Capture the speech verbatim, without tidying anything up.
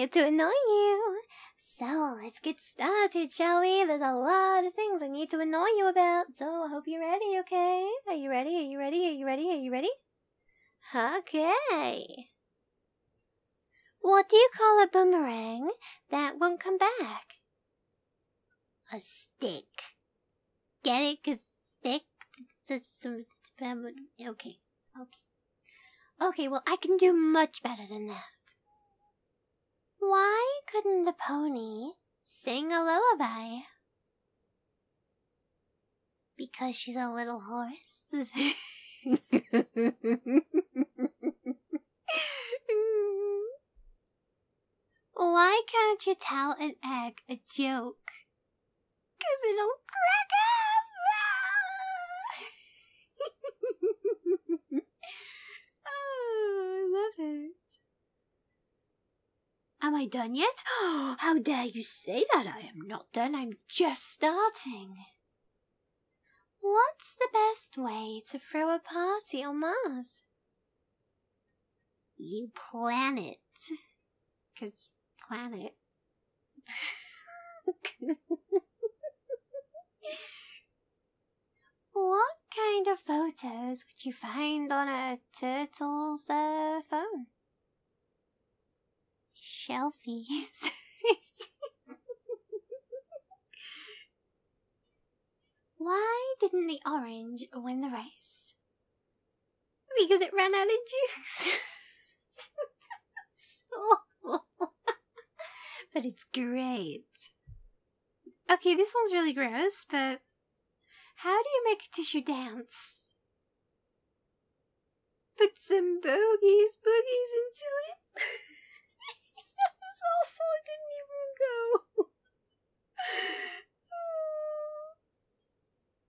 here to annoy you. So, let's get started, shall we? There's a lot of things I need to annoy you about, so I hope you're ready, okay? Are you ready? Are you ready? Are you ready? Are you ready? Okay. What do you call a boomerang that won't come back? A stick. Get it? 'Cause stick? Okay. Okay. Okay, well, I can do much better than that. Why couldn't the pony sing a lullaby? Because she's a little horse. Why can't you tell an egg a joke? 'Cause it'll crack up! Oh, I love it. Am I done yet? Oh, how dare you say that? I am not done. I'm just starting. What's the best way to throw a party on Mars? You plan it. 'Cause planet. What kind of photos would you find on a turtle's uh, phone? Shelfies. Why didn't the orange win the race? Because it ran out of juice. But it's great. Okay, this one's really gross, but how do you make a tissue dance? Put some bogies, boogies into it.